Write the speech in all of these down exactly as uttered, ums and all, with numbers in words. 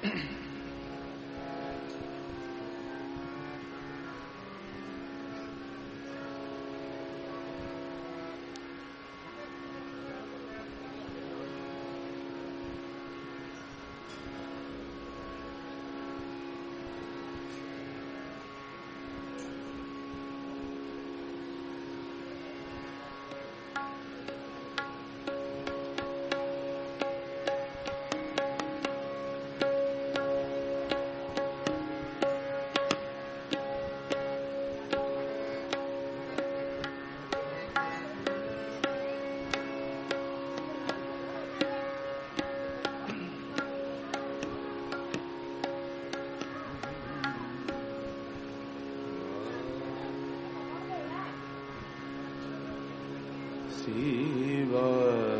शिवा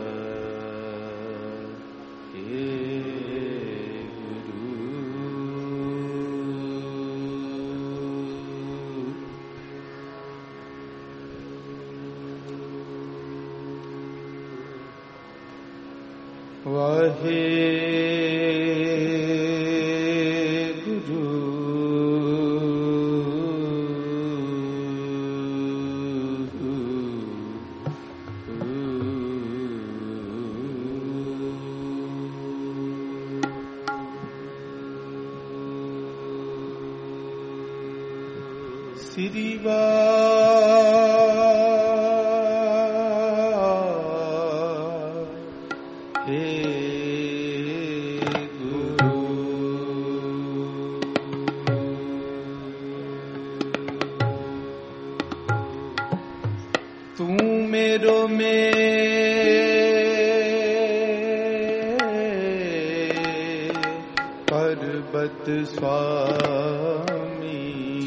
हे गुरु वाहे सिरिवा हे गुरु तू मेरो में पर्वत स्वामी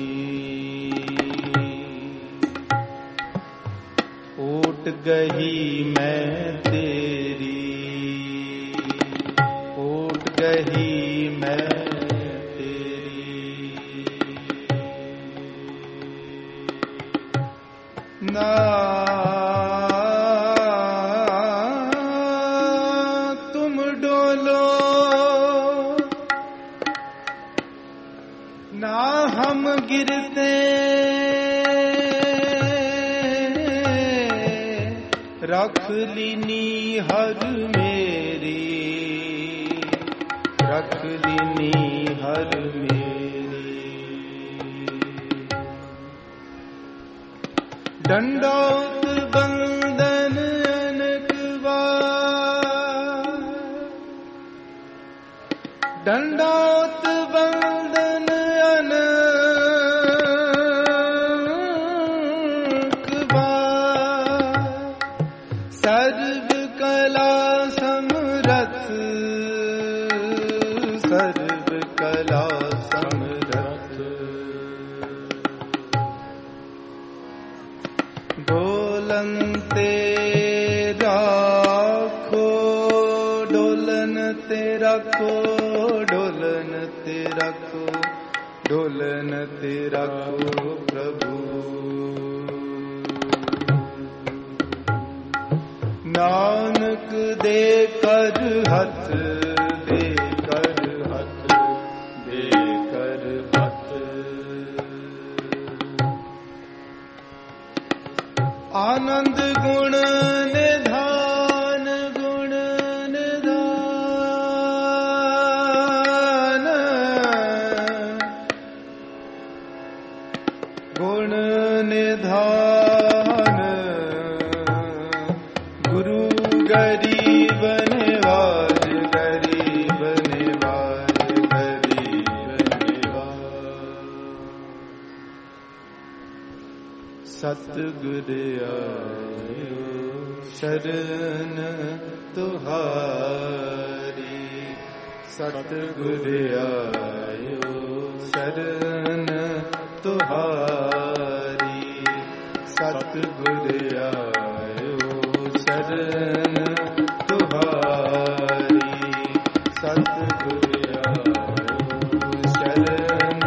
ओट गही मैं तेरी ओट गही मैं तेरी ना तुम डोलो ना हम गिरते रख लीनी हर मेरी रख लीनी हर मेरी दंडौत बंदन अनक बार दंडौत बंदन अनक बार सर्व कला समरथ सर्व कला समरथ डोलन तेरा खो डोलन तेरा खो डोलन तेरा खो डोलन तेरा खो प्रभु नानक दे कर हथ दे कर हथ दे कर हथ आनंद गुण निधान गुण निधान गुण निधान गुरु गरीब निवाज गरीब निवाज गरीब निवाज सतगुर आयो शरण तुहारी सतगुर आयो शरण तुहारी सतगुर आयो शरण तुहारी सतगुर आयो शरण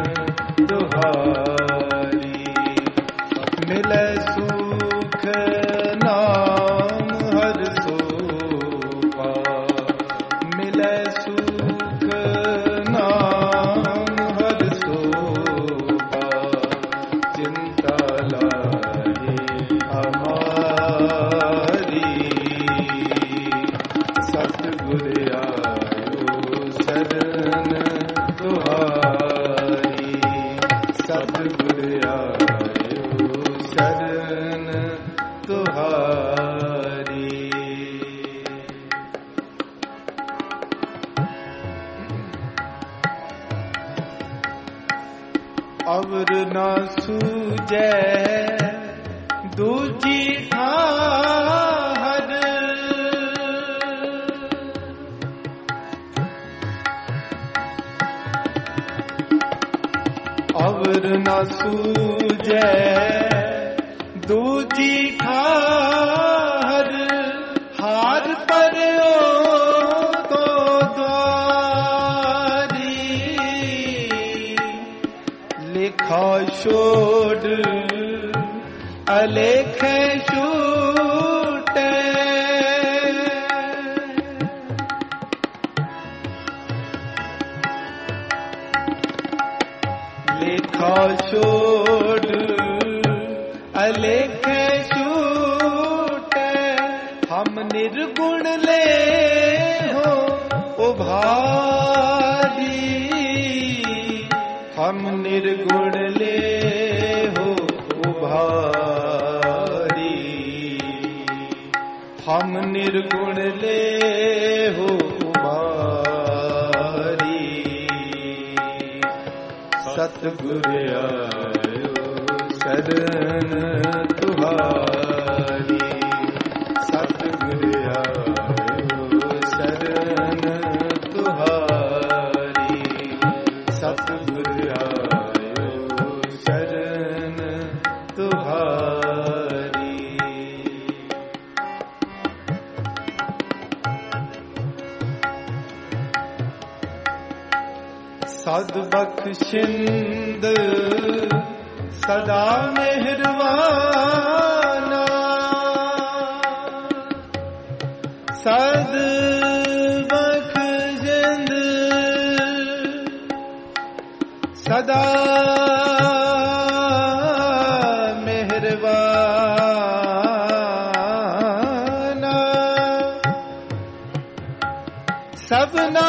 तुहारी मिले सुख नाम हर सोपा मिले सुख नाम ਨਾ ਸੂਝੈ ਦੂਜੀ ਠਾਹਰ, ਅਵਰ ਨਾ ਸੂਝੈ ਦੂਜੀ ਠਾਹਰ, ਹਾਰ ਪਰਿਓ ਤੋ ਦੁਆਰੀ, ਲਿਖਾ ਛੋੜ ਅਲੇਖੇ ਛੂਟੇ, ਲਿਖਾ ਛੋੜ ਅਲੇਖੇ ਛੂਟੇ, ਹਮ ਨਿਰਗੁਣ ਲੈ ਹੋ ਉਭਾਰੀ, ਹਮ ਨਿਰਗੁਣ ਲੈ ਹੋ ਉਭਾਰੀ, ਹਮ ਨਿਰਗੁਣ ਲੈ ਹੋ ਉਭਾਰੀ, ਸਤਿਗੁਰ ਆਇਓ ਸ਼ਰਨ ਤੁਹਾਰੀ, ਸਤਿਗੁਰ ਆਇਓ ਸ਼ਰਨ ਤੁਹਾਰੀ, ਸਤਿਗੁਰ ਆਇਓ ਸ਼ਰਨ ਤੁਹਾਰੀ। ਸਦ ਬਖਸ਼ਿੰਦ ਸਦਾ ਮਿਹਰਵਾਨਾ, ਸਦ ਬਖਸ਼ਿੰਦ ਸਦਾ ਮਿਹਰਵਾਨਾ, ਸਭਨਾ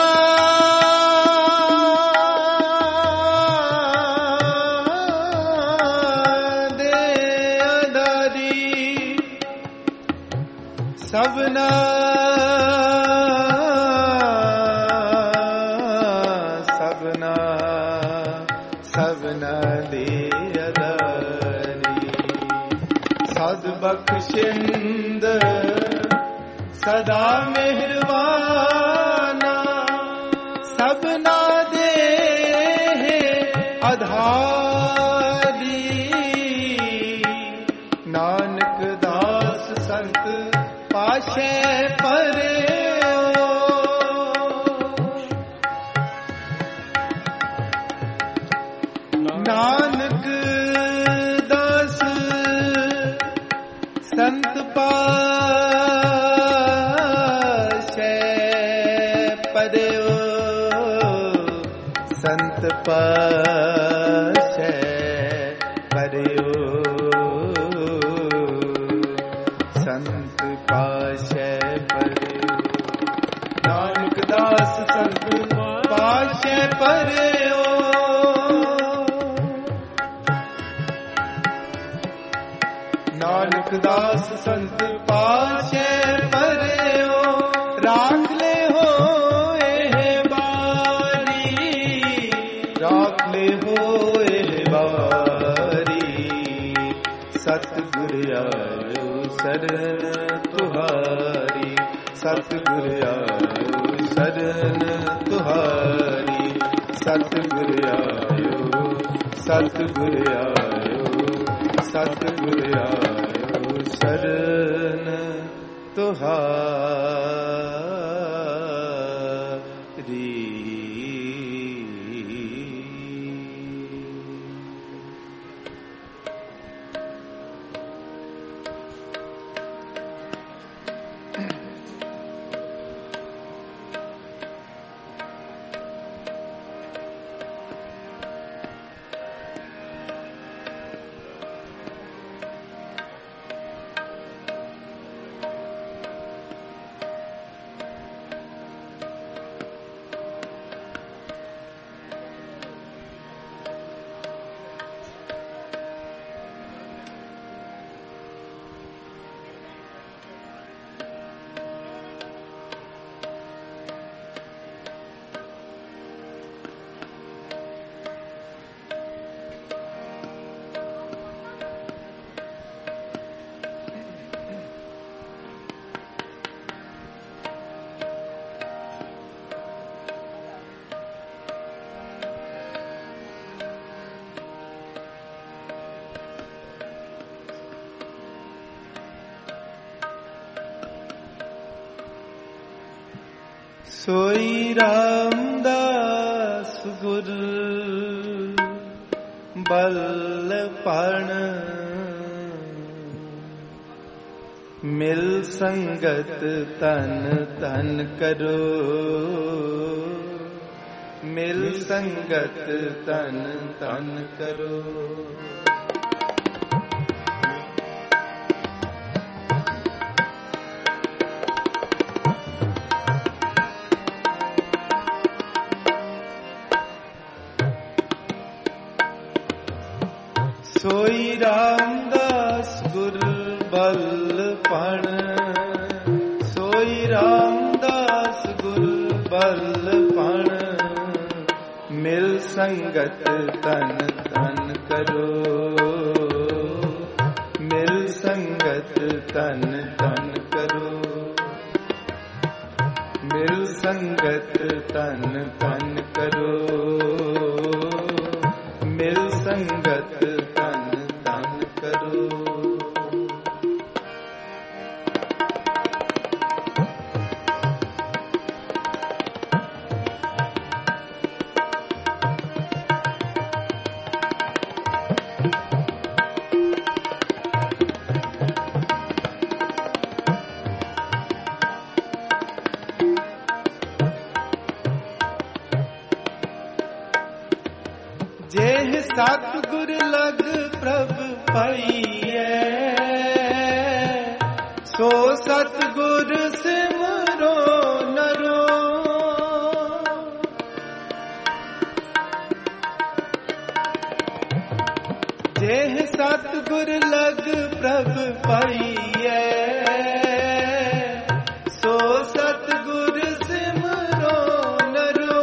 ਸਭਨਾ ਸਭਨਾ ਸਭਨਾ ਦੇ ਅਦਾਰੀ, ਸਦ ਬਖਸ਼ਿੰਦ ਸਦਾ ਮਿਹਰਵਾਨਾ, ਸਭਨਾ ਦੇ ਆਧਾਰੀ, ਨਾਨਕ ਦਾਸ ਸੰਤ ਪਾਸ਼ੇ ਪਰਿਓ, ਨਾਨਕ ਦਾਸ ਸੰਤ ਪਾਸ਼ੇ ਪਰਿਓ, ਸੰਤ ਪਾਸ਼ੇ ਪਰਿਓ, ਸੰਤ ਪਾਸ਼ੇ ਪਰਿਓ, ਨਾਨਕ ਦਾਸ ਸੰਤ ਪਾਸ਼ੇ ਪਰਿਓ, ਨਾਨਕ ਦਾਸ ਸੰਤ ਪਾਸ਼ੇ ਪਰਿਓ, ਰਾਖ ਲੈ ਹੋ ਇਹ ਬਾਰੀ, ਰਾਖ ਲੈ ਹੋ ਇਹ ਬਾਰੀ, ਸਤਿਗੁਰ ਆਇਓ ਸ਼ਰਨ ਤੁਹਾਰੀ, ਸਤਿਗੁਰ ਆਇਓ ਸ਼ਰਨ ਤੁਹਾਰੀ, ਸਤਿਗੁਰ ਆਇਓ, ਸਤਿਗੁਰ ਆਇਓ, ਸਤਿਗੁਰ ਆਇਓ ਸ਼ਰਨ ਤੁਹਾਰੀ। सोई रामदास गुर बलपण मिल संगत तन तन करो, मिल संगत तन तन करो। सोई रामदास गुर बलपण, सोई रामदास गुर बलपण मिल संगत तन तन करो, मिल संगत तन तन करो, मिल संगत तन तन करो, मिल संगत तन तन करो। जेह सतगुर लग प्रभ पाइए, सो सतगुर सिमरो नरो। जेह सतगुर लग प्रभ पाइए, सो सतगुर सिमरो नरो।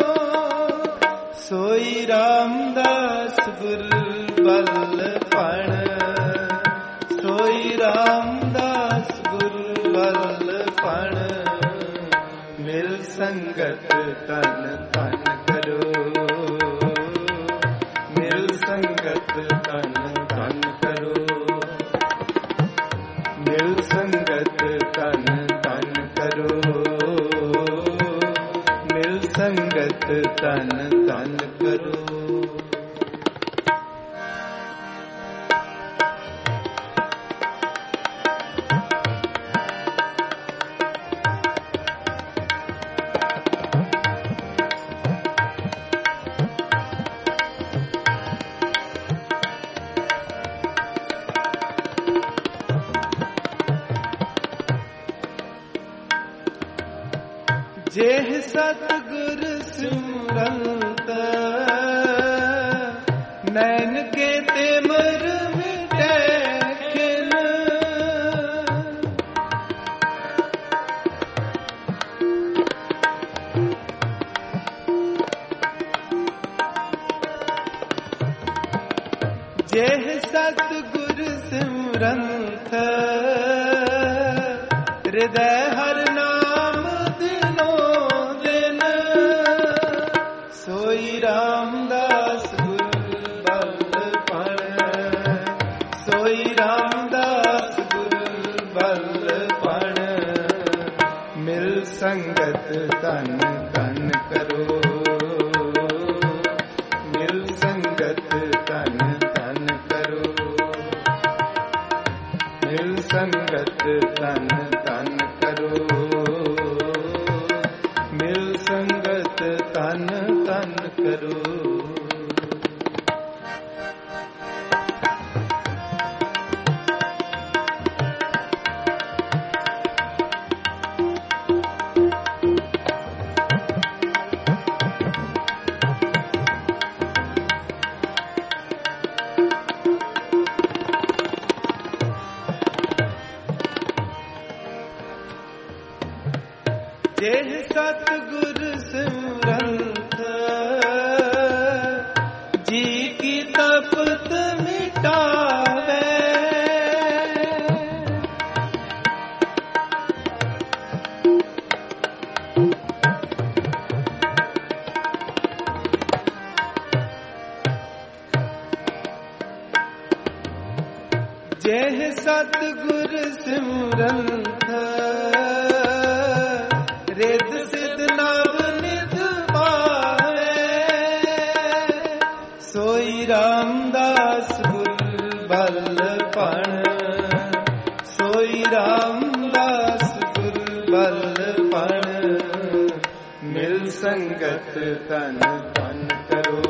सोई रामदास गुर बलपण, सोई रामदास गुर बलपण मिल संगत तन तन करो, मिल संगत तन तन करो, मिल संगत तन तन करो, मिल संगत तन तन करो। जेह सतगुर सिमरत, नैन के तिमिर मिटै खिन। जेह सतगुर सिमरत, हृदय हर नाम दिनो दिन। सोई रामदास गुर बलपण, सोई रामदास गुर बलपण मिल संगत तन तन करो, मिल संगत तन तन करो, मिल संगत तन तन करो, मिल संगत तन तन करो। जेह सतगुर सिमरत, जी की तपत मिटावे। जेह सतगुर सिमरत, रिद सिद्ध संगत तन तन करो,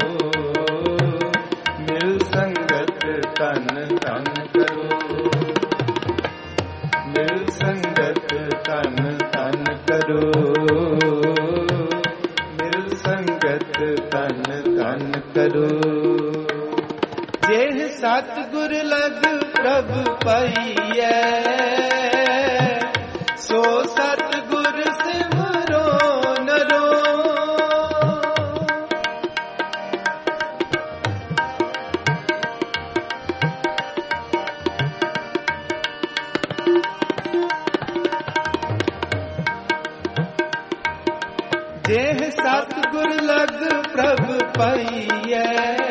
मिल संगत तन तन करो, मिल संगत तन तन करो, मिल संगत तन तन करो। जेह सतगुर लग प्रभु पाइयै, सो सतगुर सिमरो नरो। जेह सतगुर लग प्रभु पाइयै,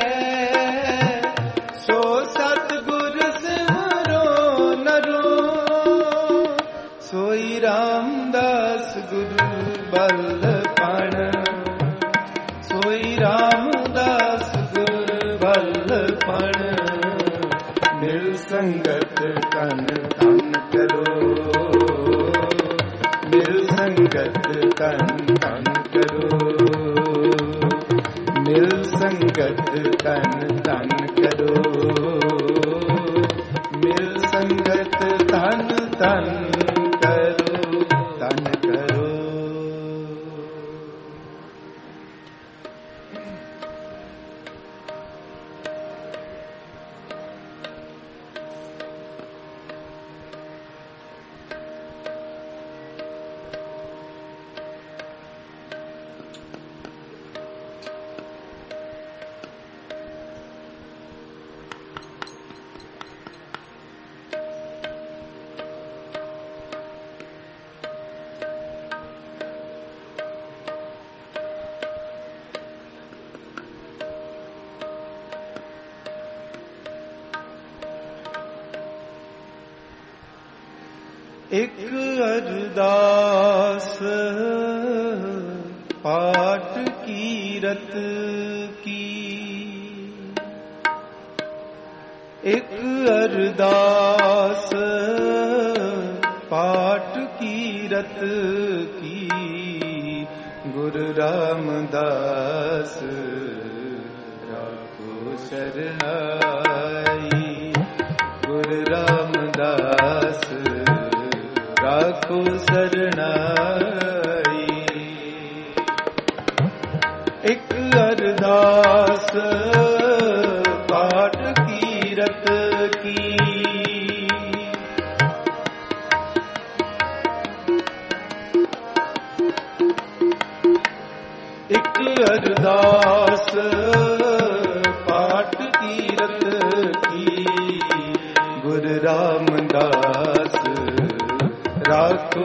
सो सतगुर सिमरो नरो। सोई रामदास गुरु बलपण, सोई रामदास गुरु बलपण। मिल संगत तन तन करो, मिल संगत तन तन करो, मिल संगत तन तन करो, मिल संगत तन तन करो, तन करो। एक अरदास पाठ कीरत की, एक अरदास पाठ कीरत की। गुरु रामदास राखो शरणाई, गुरु रामदास राखो शरणाई। एक अरदास पाठ कीरत की, एक अरदास पाठ कीरत की। गुरु रामदास राखो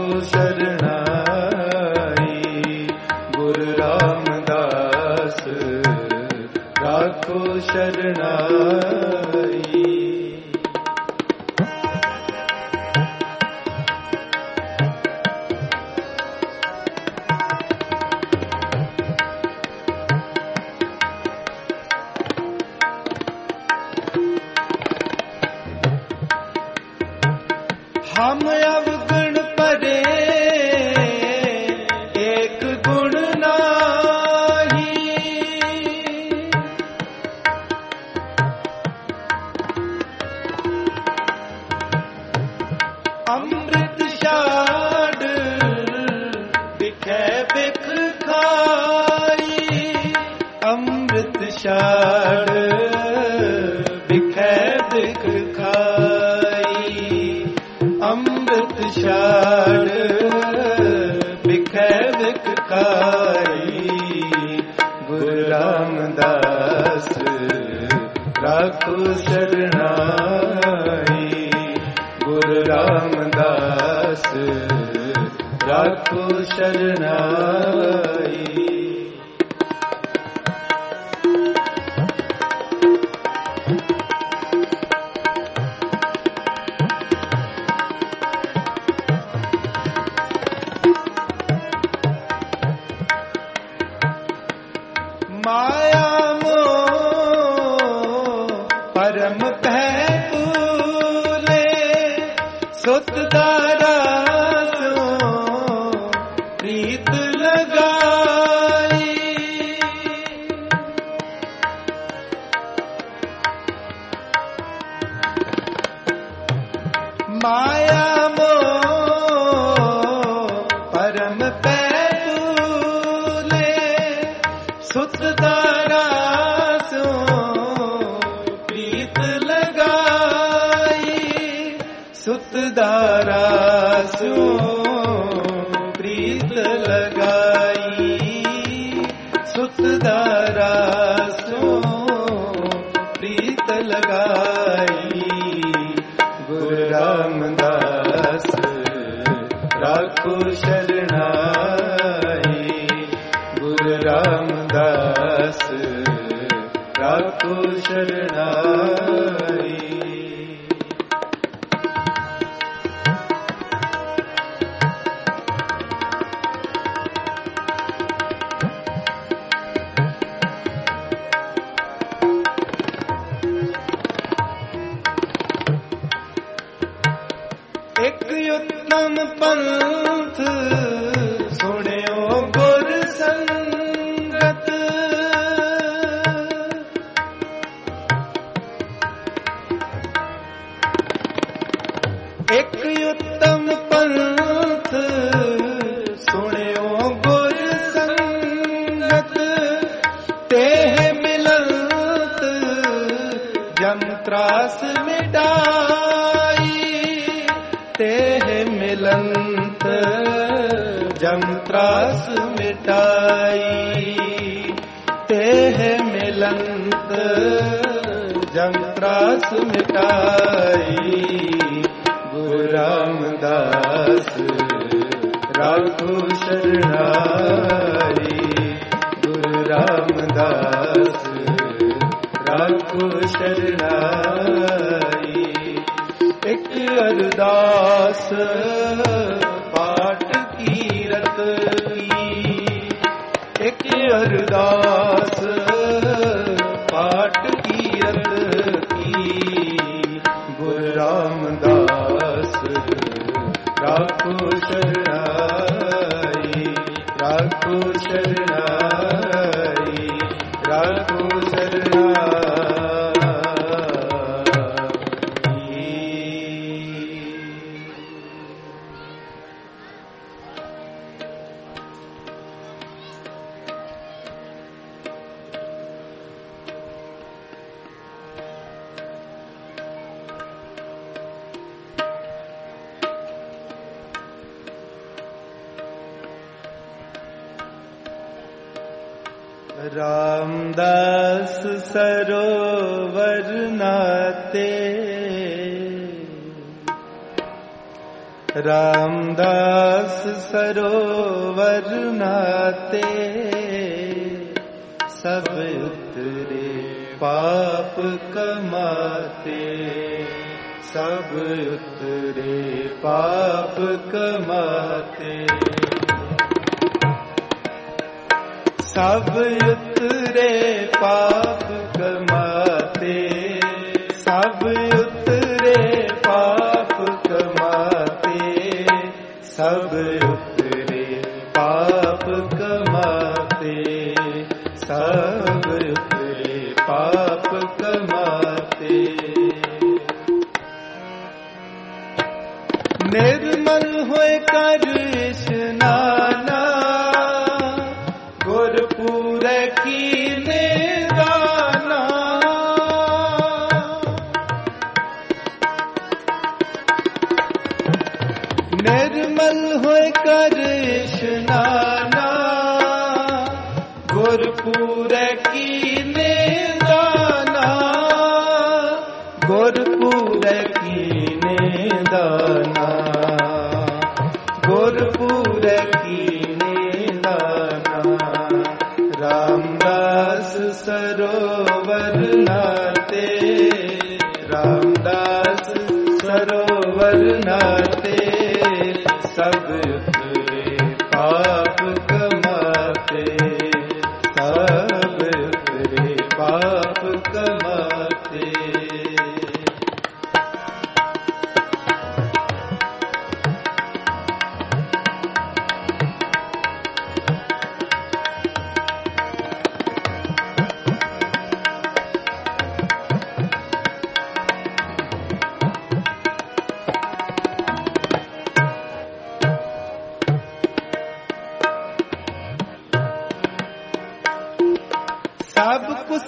शरणाई, गुरु रामदास राखो शरणाई। हम अवगुण परे एक गुण नाही, अमृत छाड़ बिखे बिख खाई, अमृत छाड़ बिखे बिख खाई, अमृत छाड़ बिखे बिख खाई। गुरु रामदास राखो शरणाई, गुरु रामदास राखो शरणाई। माया मोह परम भूले, सुत दारा सो प्रीत लगाई, माया मोह परम पैदूले सुत दारा सो प्रीत लगाई सुत दारा सो प्रीत लगाई सुत दारा सो प्रीत लगाई गुरु रामदास राखो शरणाई गुरु रामदास राखो शरणाई एक उत्तम पंथ सुनियो गुर संगत एक उत्तम पंथ सुनियो गुर संगत तेह मिलत जम त्रास मिटाई तेह मिलंत जम त्रास मिटाई तेह मिलंत जम त्रास मिटाई गुरु रामदास राखो शरणाई गुरु रामदास राखो शरणाई एक अरदास पाठ कीरत की एक अरदास पाठ कीरत की गुरु रामदास राखो शरणाई राखो शरणाई राखो शरणाई रामदास सरोवर नाते रामदास सरोवर नाते सब उतरे पाप कमाते सब उतरे पाप कमाते सब उतरे पाप कमाते सब उतरे पाप कमाते सब उतरे पाप कमाते सब उतरे पाप कमाते निर्मल होए कर स्नाना गुरपुर की निदाना निर्मल होए कर स्नाना गुरपुर की निदाना गुरपुर की निदाना गुरपुर की रामदास सरोवर नाते रामदास सरोवर नाते सब उतरे पाप कमाते सब उतरे पाप कमाते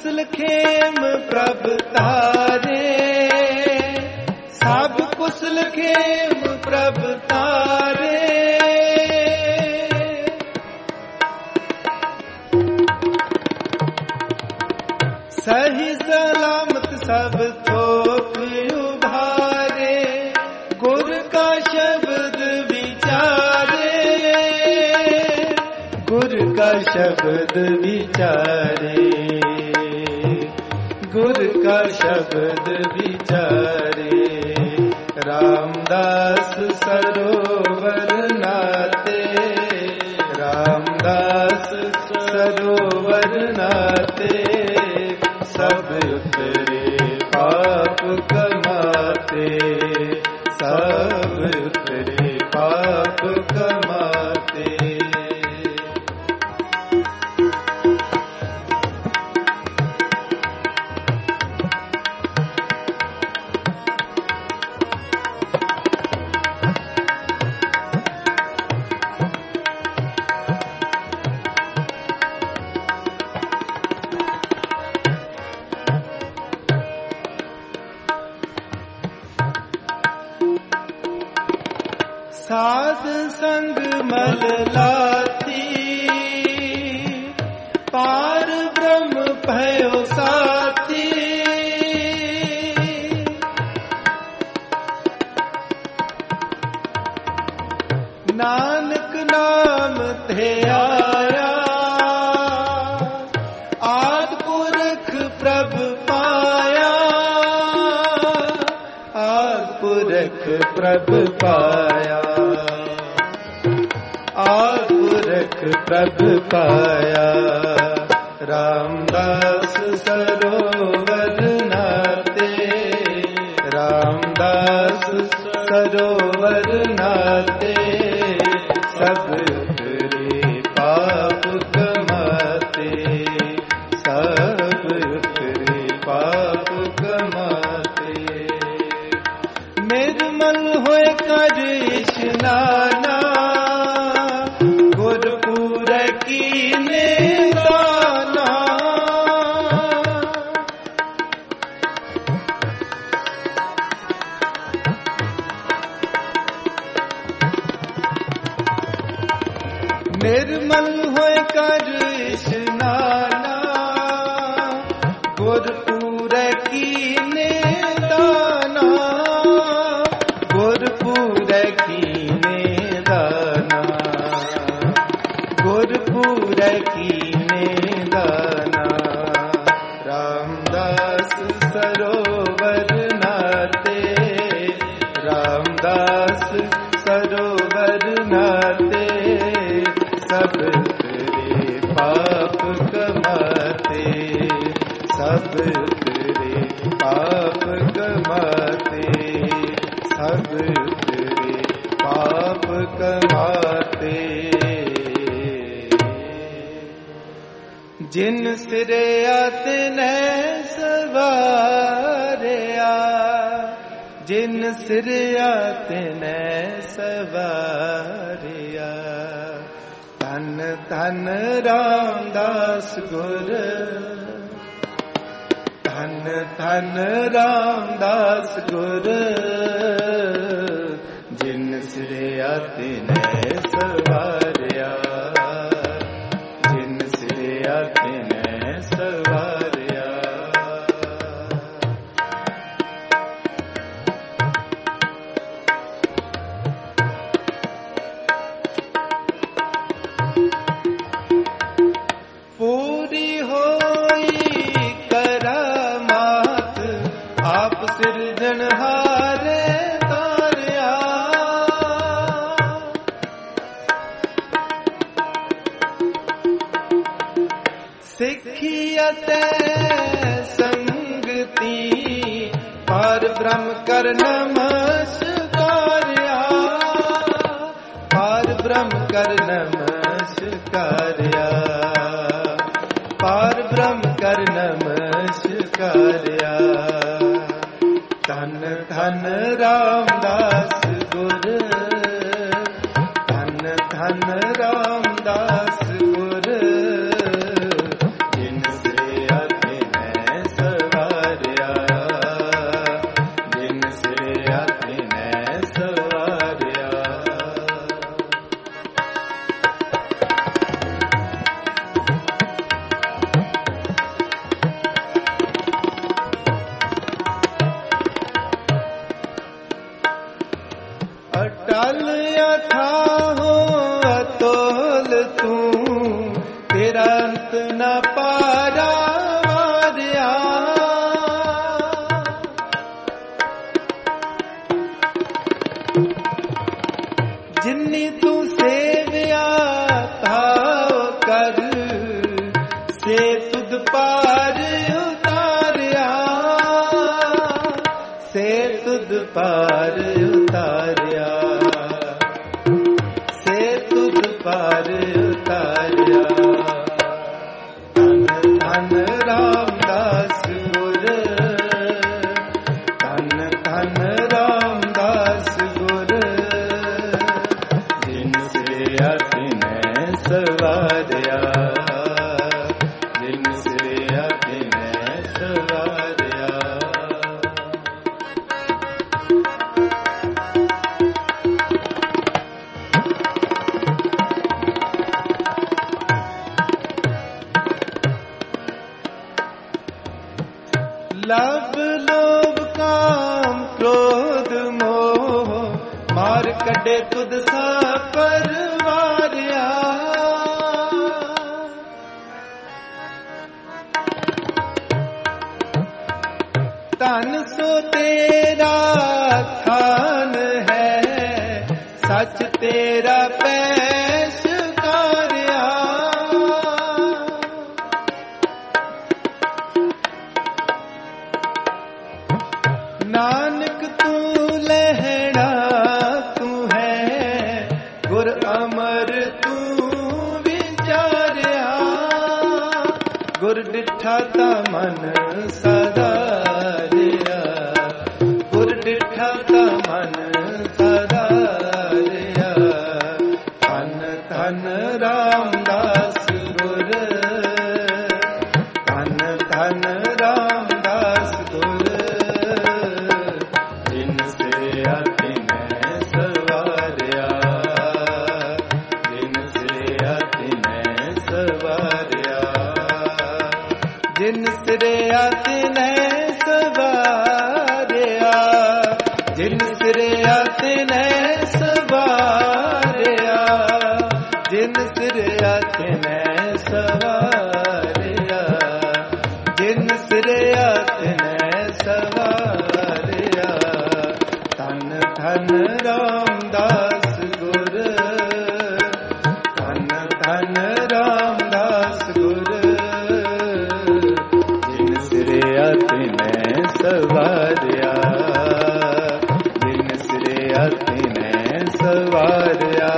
कुशल खेम प्रभ तारे, सब कुशल खेम प्रभ तारे। सही सलामत सब थोक उभारे, गुर का शब्द विचारे, गुर का शब्द विचारे, गुर का शब्द विचारे। रामदास सरोवर नाते, रामदास सरोवर नाते, सब उतरे पाप कमाते, सब उतरे पाप कमाते। साध संग मल लाती, पार ब्रह्म भयो साथी। नानक नाम थे आया, आदि पुरख प्रभ पाया, आदि पुरख प्रभ पाया, आपुरख प्रभ पाया। रामदास सरोवर नाते, रामदास सरोवर नाते, सब उतरे पाप कमाते, सब उतरे पाप कमाते। निर्मल होए कर स्नाना, गुरपुर कीने दाना। निर्मल होए कर स्नाना, गुरपुर कीने दाना, गुरपुर कीने दाना, गुरपुर कीने दाना। रामदास सरोवर नाते, रामदास सरोवर नाते, सब उतरे पाप कमाते, सब उतरे पाप कमाते, सब उतरे पाप कमाते। जिन सिरे आते न सवारिया, जिन सिरे आते न सवारिया। धन धन रामदास गुर, धन धन रामदास गुर, जिन सिरे आते न सवारिया, जिन सिरे आते न सवारिया। पूरी होई करामात, आप सिरजनहारे तारिया। सिखियते संगति, पार ब्रह्म कर नमस्कारिया, पार ब्रह्म कर नमस्कारिया, पार ब्रह्म कर नमस्कारिया। धन धन रामदास गुर, धन धन रामदास गुर, जिन से आते न अटल अथाहो अतोल तू, तेरा अंत न पारा वारिया। जिन्नी तू सेविया ताओ कर, से तुद पार उतारिया, से तुद पार उतारिया, से तुद पार उतारिया। धन धन रामदास गुर, धन धन रामदास गुर, जिनसे अतिनै सवारिया, जिनसे अतिनै सवारिया। लब लोभ काम क्रोध मोह, मार कढे तुद सा परवारिया। धन सो तेरा खान है, सच तेरा पेशकारिया। नानक तू लहड़ा तू है, गुर अमर तू विचारिया। गुर डिठा ता मन सदारिया, गुर डिठा ता मन सदारिया। धन धन रामदास गुर, धन धन रामदास गुर, जिनसे अतिनै सवारिया, जिनसे अतिनै सवारिया। जिन सिरे अतिनै सवारिया, जिन सिरे अतिनै सवारिया, जिन सिरे अतिनै सवारिया, जिन सिरे अतिनै सवारिया। धन धन रामदास गुर, धन धन रामदास गुर, जिन सिरे अतिनै सवारिया, जिन सिरे अतिनै सवारिया।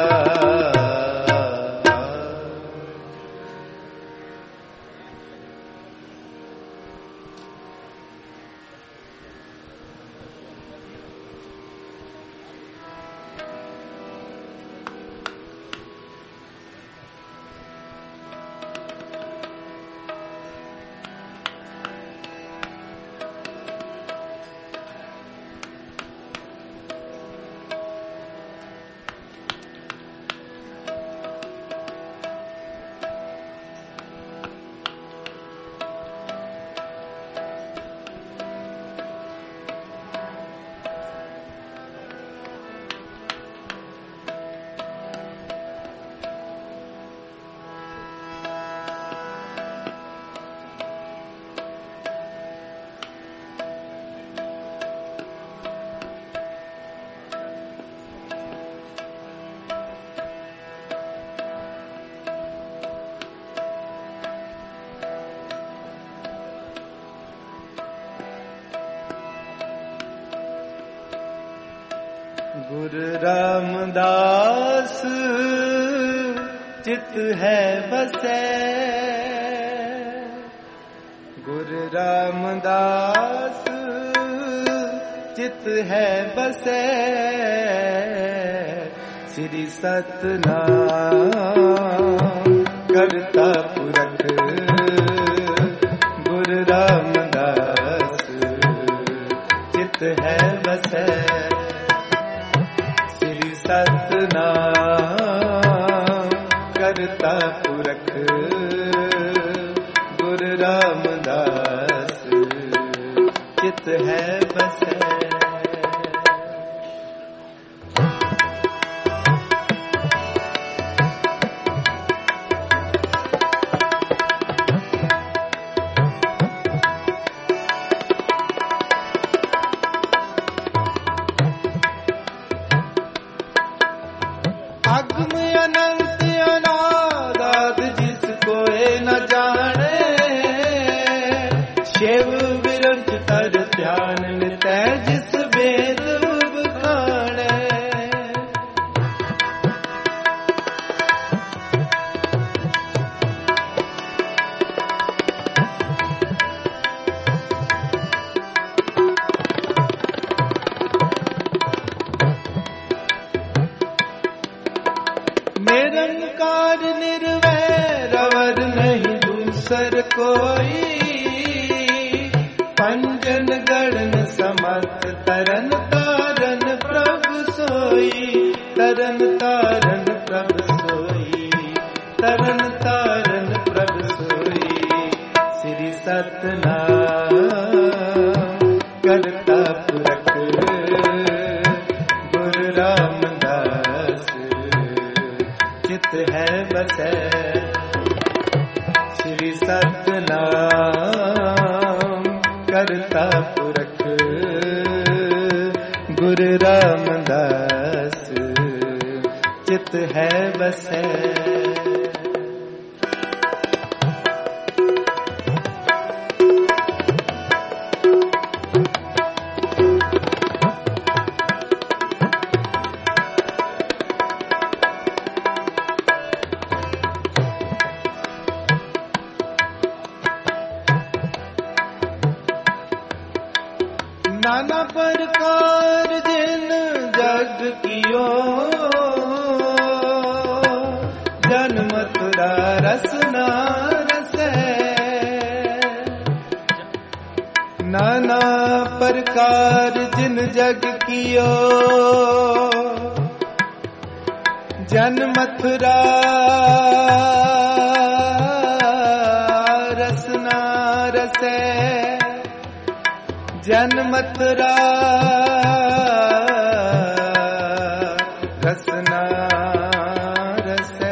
गुरु रामदास चित है बसे, गुरु रामदास चित है बसे। श्री सतनाम करता पुरख गुरु रामदास चित है बसे। श्री सतनाम करता पुरख गुरु रामदास चित है बसे। निरंकार निर्वैर अवर नहीं दूसर कोई, पंजन गणन समर्थ तरन तारन प्रभु सोई, तरन तारन प्रभु सोई, तरन तारन प्रभु सोई। श्री सतनाम करता पुरख गुरु रामदास, चित है बसै। श्री सतनाम करता पुरख गुरु रामदास, चित है बसै। नाना प्रकार जिन जग कियो, जन्म तुरा रसना रसै। नाना प्रकार जिन जग कियो, जन्म तुरा रसना रसै। जन मथुरा रसना रसै।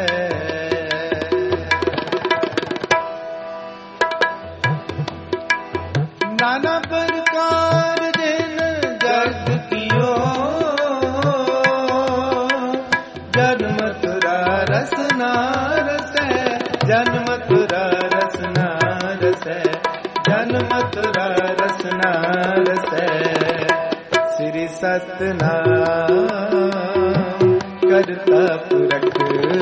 नाना प्रकार जिन जग कियो, जन मथुरा रसना रसै। जन मथुरा रसना रसै, जन मथुरा रसना रसै। श्री सतनाम करता पुरख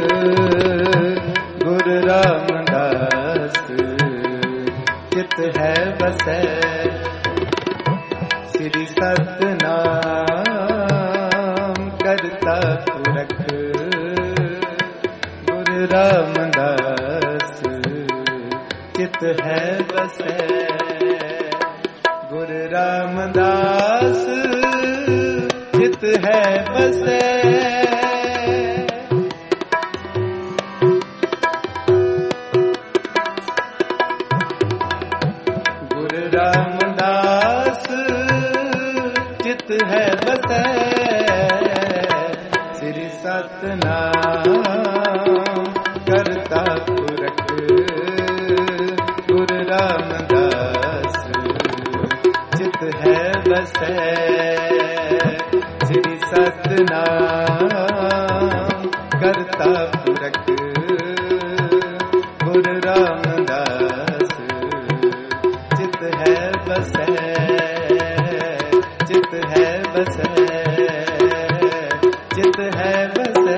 गुरु रामदास, चित है बसै। श्री सतनाम करता पुरख गुरु रामदास, चित है बसै। गुरु रामदास चित है बसै। गुरु रामदास चित है बसै। श्री सतनाम करता पुरख गुरु रामदास, चित है बसै। श्री सतनाम करता पुरख गुरु रामदास, चित है बसै। चित है बसै, चित है बसै।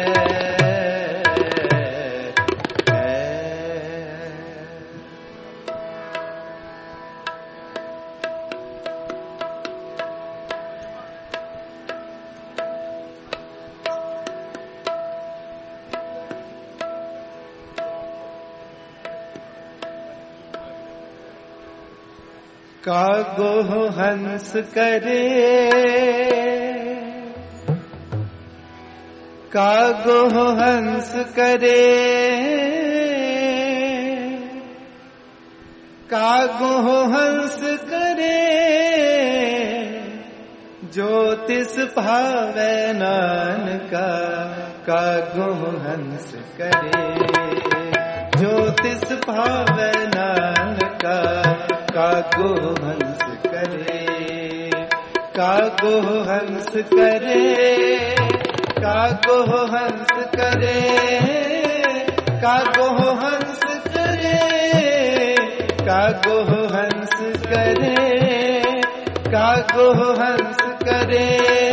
कागो हंस करे, कागो हंस करे, कागो हंस करे। ज्योतिष भावै नानका, कागो हंस करे। ज्योतिष भावै नानका, कागो हंस करे। कागो हंस करे, कागो हंस करे, कागो हंस करे, कागो हंस करे, कागो हंस करे,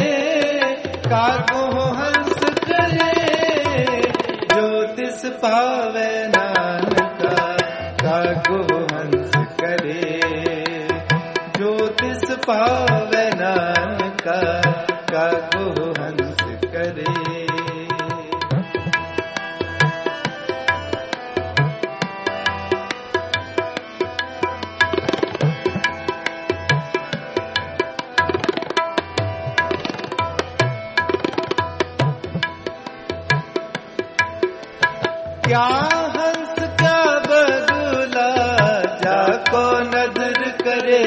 कागो हंस करे। ज्योतिष पावै नानका, कागो हंस करे। ज्योतिष पावै नानका, कागो हंस करे। क्या हंस क्या बगुला जाको नजर करे,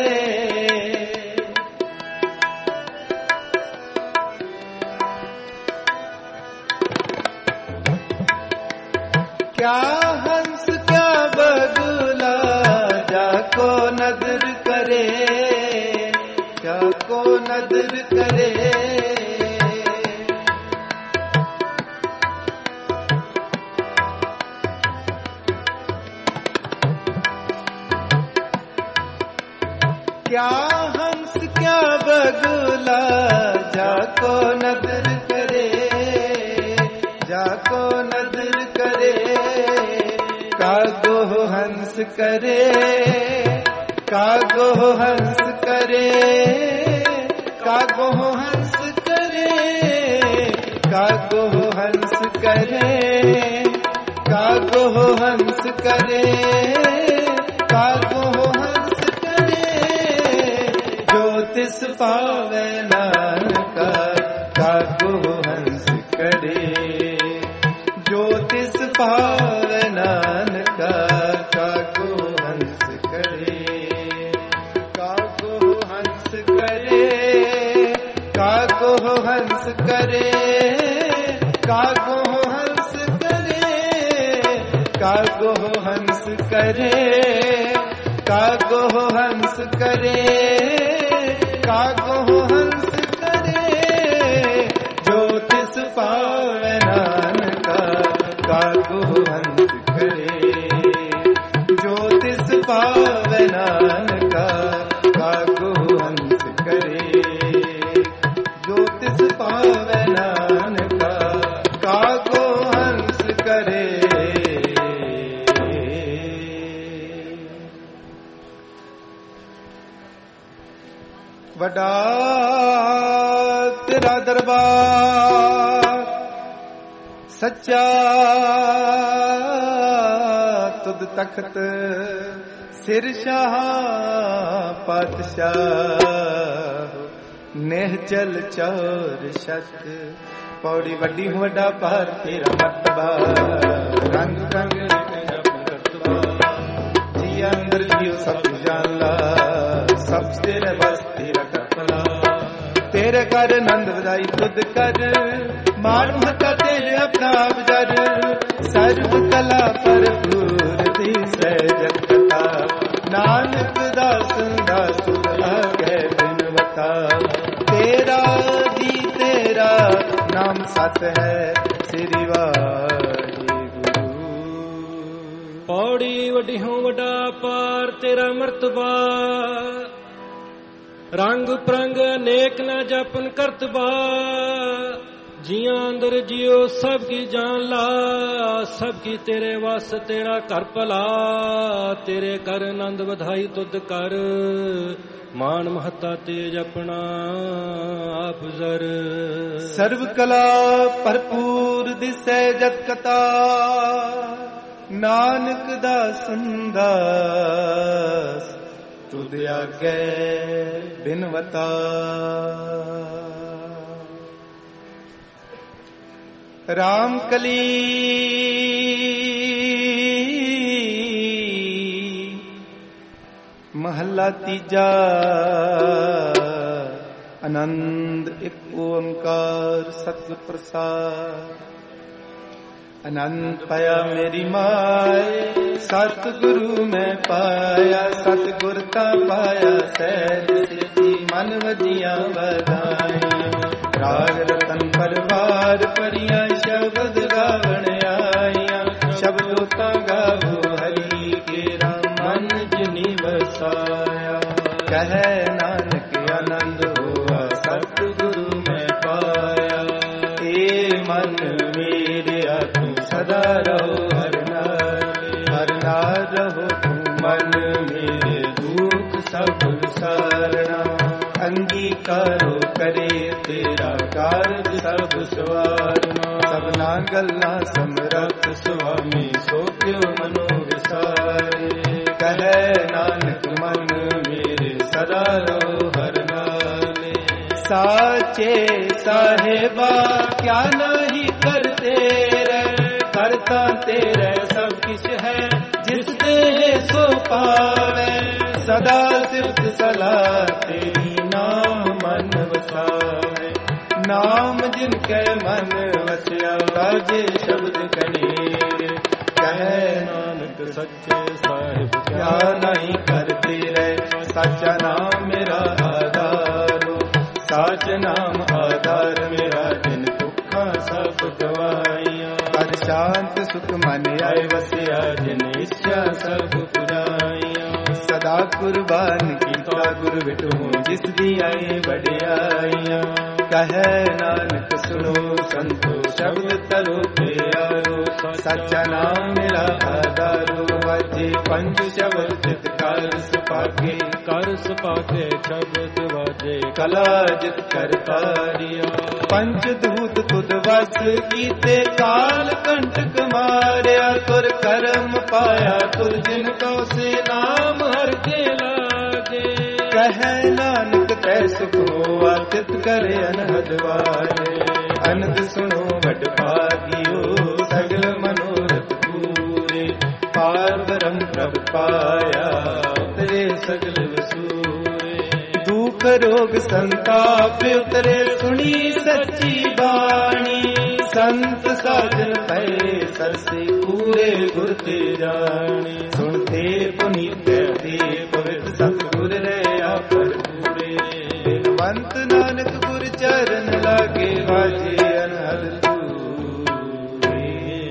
क्या हंस क्या बगुला जाको नजर करे, जाको नजर करे। क्या हंस क्या बगुला जाको नजर करे, जाको नजर करे। कागो हंस करे, कागो हंस करे, कागो हंस करे, कागो हंस करे, कागो हंस करे, कागो हंस करे। ज्योतिष पावे नानका कागो हंस करे, ज्योतिष पावे नानका कागो हंस करे, कागो हंस करे, कागो हंस करे, कागो हंस करे, कागो हंस करे, कागो हंस करे, कागो हंस करे। ज्योतिष पावे नानका कागो हंस करे, ज्योतिष पावे नानका कागो हंस करे, ज्योतिष पावे नानका कागो हंस करे। वडा तेरा दरबार सच्चा तुद तख्त सिर शाह पातशाह नेह चल चौर शत। पौड़ी वड्डी वड्डा पार तेरा मर्तबा रंग रंग जी अंदर जियो सब जानला सब तेरे बस तेरा कपला। तेरे कर नंद बधाई तुद कर मान महता तेरे अपना अवजर। सर्व कला भरपूर दी सहजत कथा नानक दास दास आगे बिनवता। तेरा जी तेरा नाम सत है श्री वाहिगुरु। पौड़ी वड्डी हों वड्डा पार तेरा मर्तबा रंग प्रंग अनेक न जपन करतबा। जियां अंदर जियो सब की जान ला सब की तेरे वास तेरा कर भला। तेरे कर नंद बधाई तुद कर मान महता तेज अपना आप जर। सर्व कला भरपूर दिसै जत कथा नानक दासन दास तुद आगे बिनवता। राम कली महला तीजा आनंद एक ओंकार सतगुर प्रसाद। आनंद पाया मेरी माए सतगुरु में पाया। सतगुर का पाया सहज सिद्धि मन वजिया बधाइयां। राग रतन परवार परियां शब्द गावण आईयां। शब्दों गावो हरि के राम मन जिनी बसाया। कह नानक आनंद हुआ सतगुरु में पाया। ए मन मेरे तू सदा रहो हर नाम हर नाम रहो तू मन मेरे दुख सब सारना। अंगीकारो करे तेरा कार्य सब सवारना। सबना गल्ला समरथ स्वामी सो क्यों मनो विसारे। कह नानक मन मेरे सदा रहो हर नामे। साचे साहेबा क्या नहीं करते रे कर दाता तेरे सब किछ है, जिस दे सो पावे। सदा सिफत सलाह तेरी नाम मन वसावे। नाम जिनके मन वसिया राजे शब्द कनेरे। कहे नानक सच्चे साहिब क्या नहीं करते रहे। सच्चा नाम मेरा आधारो, साच नाम आधार मेरा। जिन दुखा सब गवाइया, कर शांत सुख मन आए वसिया। जिन इच्छा सब पुराइया, सदा कुर्बान कीता गुर विटू। जिस दी आई बड़ियाइया, कहे नानक सुनो संतो शब्द तरो प्यारो। सच्चा नाम मेरा आधारो, वाजे पंच शब्द चित कर सपाके। कर सपाके शब्द वाजे, कला जित कर पारिया। पंच दूत तुद वस कीते, काल कंटक मारिया। तुर कर्म पाया तुर जिन को से नाम हर के लागे। कहे नानक तै सुख होआ, चित करे अनहद वारे। अनंद सुनो बड़ भागियो, सगल मनोरथ पूरे। पार ब्रह्म प्रभ पाया, उतरे सगल वसूरे। दुख रोग संताप उतरे, सुनी सच्ची बाणी। संत साजन पै सरसे, पूरे गुर ते जानी। सुनते पुनीत ते पवित्र, सतगुर रे आपर पूरे। बिनवंत नानक गुर चरण लागे, वाजे अनहद तूरे।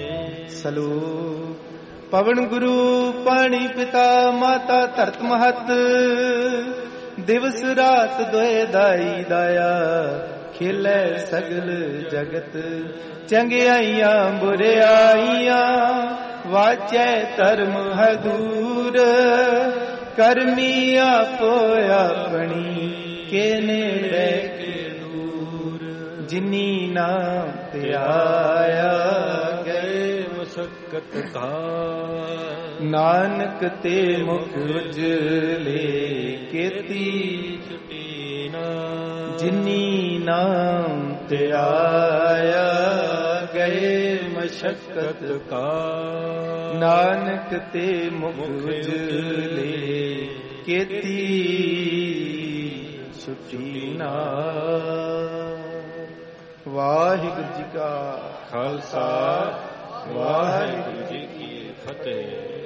सलोक पवन गुरु पानी पिता, माता धरत महत। दिवस रात दोए दाई दाया, खेले सगल जगत। चंगियाइयां बुरियाइयां, वाचे धर्म हदूर। करमी आपो अपनी, के नेड़े के दूर। जिनी नाम ते आया, गए मुशक्कत का। नानक ते मुख उजले, केती छुटी ना। जिनी नाम ते आया, गए मशक्कत का। नानक ते मुख उजले, केती छुटी ना। वाहिगुरु जी का खालसा, वाहिगुरु जी की फतेह।